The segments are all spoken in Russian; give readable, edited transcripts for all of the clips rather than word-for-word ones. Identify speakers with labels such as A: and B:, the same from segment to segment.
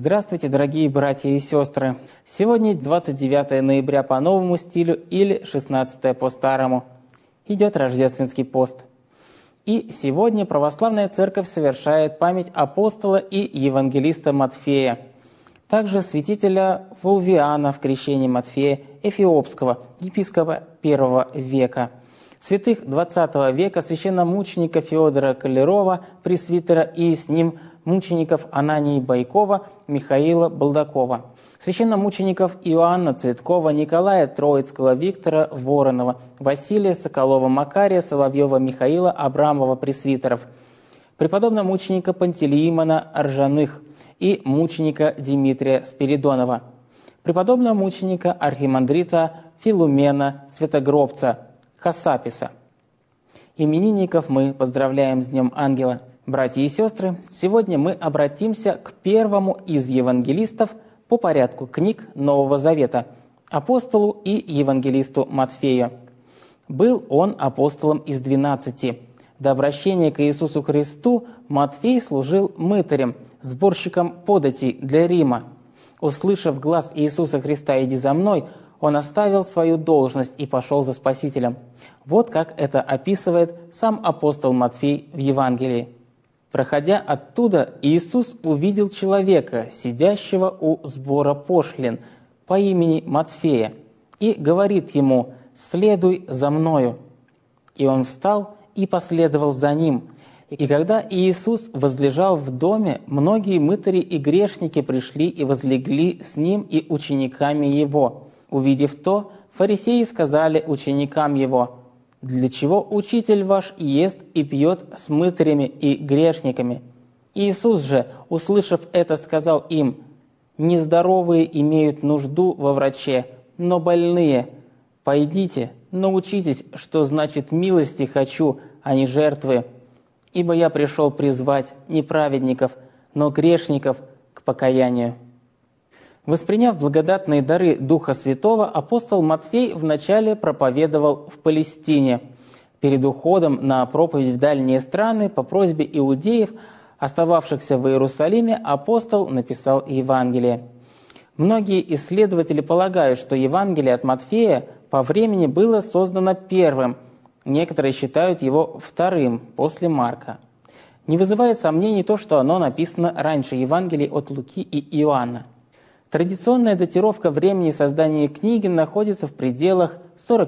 A: Здравствуйте, дорогие братья и сестры! Сегодня 29 ноября по новому стилю или 16 по старому. Идет рождественский пост. И сегодня православная церковь совершает память апостола и евангелиста Матфея, также святителя Фулвиана в крещении Матфея Эфиопского, епископа I века, святых XX века, священномученика Феодора Калерова, пресвитера, и с ним мучеников Анании Байкова, Михаила Балдакова, священномучеников Иоанна Цветкова, Николая Троицкого, Виктора Воронова, Василия Соколова, Макария Соловьева, Михаила Абрамова, пресвитеров, преподобного мученика Пантелеимона Ржаных и мученика Дмитрия Спиридонова, преподобного мученика архимандрита Филумена Святогробца Хасаписа. Именинников мы поздравляем с Днем Ангела. Братья и сестры, сегодня мы обратимся к первому из евангелистов по порядку книг Нового Завета, апостолу и евангелисту Матфею. Был он апостолом из 12. До обращения к Иисусу Христу Матфей служил мытарем, сборщиком податей для Рима. Услышав глас Иисуса Христа «Иди за мной», он оставил свою должность и пошел за Спасителем. Вот как это описывает сам апостол Матфей в Евангелии. Проходя оттуда, Иисус увидел человека, сидящего у сбора пошлин, по имени Матфея, и говорит ему: «Следуй за мною». И он встал и последовал за ним. И когда Иисус возлежал в доме, многие мытари и грешники пришли и возлегли с ним и учениками его. Увидев то, фарисеи сказали ученикам его: «Для чего учитель ваш ест и пьет с мытарями и грешниками?» Иисус же, услышав это, сказал им: «Нездоровые имеют нужду во враче, но больные. Пойдите, научитесь, что значит милости хочу, а не жертвы. Ибо я пришел призвать не праведников, но грешников к покаянию». Восприняв благодатные дары Духа Святого, апостол Матфей вначале проповедовал в Палестине. Перед уходом на проповедь в дальние страны по просьбе иудеев, остававшихся в Иерусалиме, апостол написал Евангелие. Многие исследователи полагают, что Евангелие от Матфея по времени было создано первым, некоторые считают его вторым, после Марка. Не вызывает сомнений то, что оно написано раньше Евангелий от Луки и Иоанна. Традиционная датировка времени создания книги находится в пределах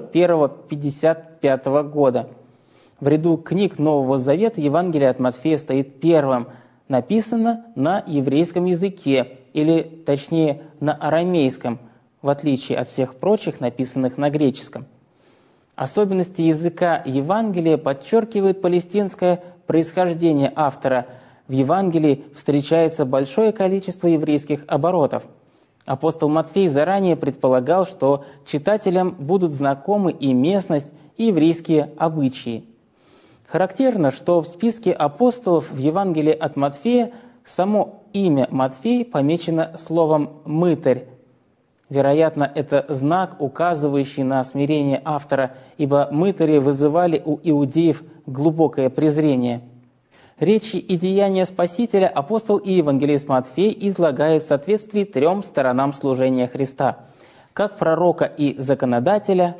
A: 41-55 года. В ряду книг Нового Завета Евангелие от Матфея стоит первым. Написано на еврейском языке, или точнее на арамейском, в отличие от всех прочих, написанных на греческом. Особенности языка Евангелия подчеркивают палестинское происхождение автора. В Евангелии встречается большое количество еврейских оборотов. Апостол Матфей заранее предполагал, что читателям будут знакомы и местность, и еврейские обычаи. Характерно, что в списке апостолов в Евангелии от Матфея само имя Матфей помечено словом «мытарь». Вероятно, это знак, указывающий на смирение автора, ибо мытари вызывали у иудеев глубокое презрение. Речи и деяния Спасителя апостол и евангелист Матфей излагают в соответствии трем сторонам служения Христа: как пророка и законодателя,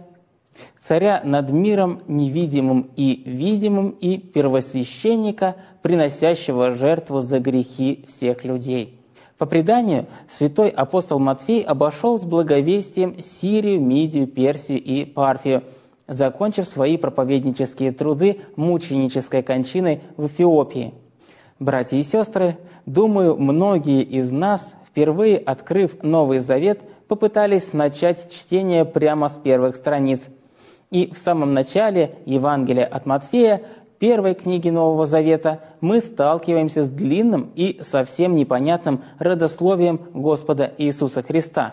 A: царя над миром невидимым и видимым, и первосвященника, приносящего жертву за грехи всех людей. По преданию, святой апостол Матфей обошел с благовестием Сирию, Мидию, Персию и Парфию, закончив свои проповеднические труды мученической кончиной в Эфиопии. Братья и сестры, думаю, многие из нас, впервые открыв Новый Завет, попытались начать чтение прямо с первых страниц. И в самом начале Евангелия от Матфея, первой книги Нового Завета, мы сталкиваемся с длинным и совсем непонятным родословием Господа Иисуса Христа.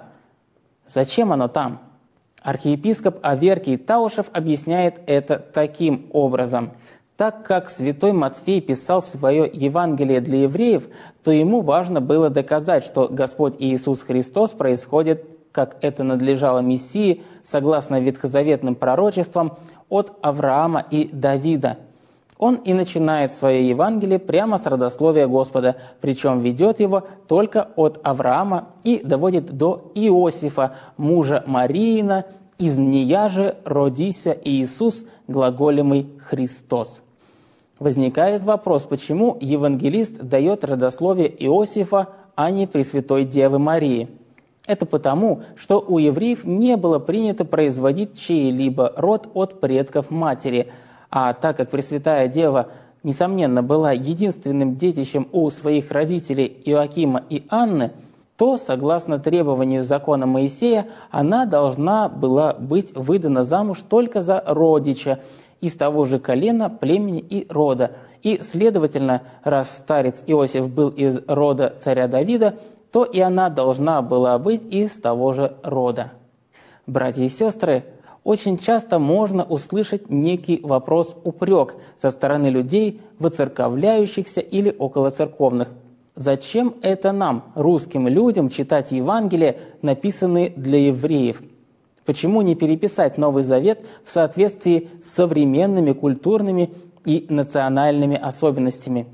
A: Зачем оно там? Архиепископ Аверкий Таушев объясняет это таким образом. Так как святой Матфей писал свое Евангелие для евреев, то ему важно было доказать, что Господь Иисус Христос происходит, как это надлежало Мессии, согласно ветхозаветным пророчествам, от Авраама и Давида. Он и начинает свое Евангелие прямо с родословия Господа, причем ведет его только от Авраама и доводит до Иосифа, мужа Мариина, из нея же родися Иисус, глаголемый Христос. Возникает вопрос, почему евангелист дает родословие Иосифа, а не Пресвятой Девы Марии? Это потому, что у евреев не было принято производить чей-либо род от предков матери, а так как Пресвятая Дева, несомненно, была единственным детищем у своих родителей Иоакима и Анны, то, согласно требованию закона Моисея, она должна была быть выдана замуж только за родича из того же колена, племени и рода. И, следовательно, раз старец Иосиф был из рода царя Давида, то и она должна была быть из того же рода. Братья и сестры, очень часто можно услышать некий вопрос-упрек со стороны людей, выцерковляющихся или околоцерковных. Зачем это нам, русским людям, читать Евангелия, написанные для евреев? Почему не переписать Новый Завет в соответствии с современными культурными и национальными особенностями?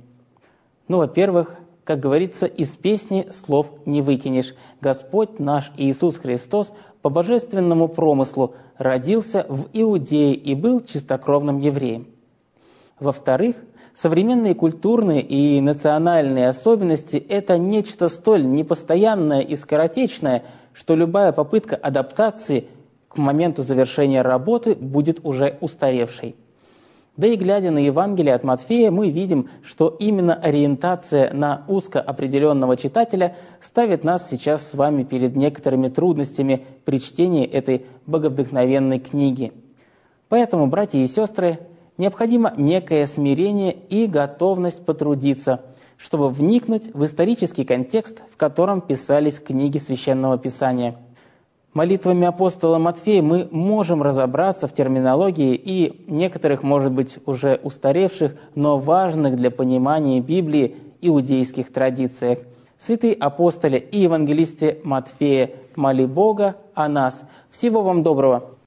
A: Во-первых, как говорится, из песни слов не выкинешь. Господь наш Иисус Христос по божественному промыслу родился в Иудее и был чистокровным евреем. Во-вторых, современные культурные и национальные особенности – это нечто столь непостоянное и скоротечное, что любая попытка адаптации к моменту завершения работы будет уже устаревшей. Да и глядя на Евангелие от Матфея, мы видим, что именно ориентация на узко определенного читателя ставит нас сейчас с вами перед некоторыми трудностями при чтении этой боговдохновенной книги. Поэтому, братья и сестры, необходимо некое смирение и готовность потрудиться, чтобы вникнуть в исторический контекст, в котором писались книги Священного Писания. Молитвами апостола Матфея мы можем разобраться в терминологии и некоторых, может быть, уже устаревших, но важных для понимания Библии иудейских традициях. Святые апостоли и евангелисты Матфея, моли Бога о нас. Всего вам доброго!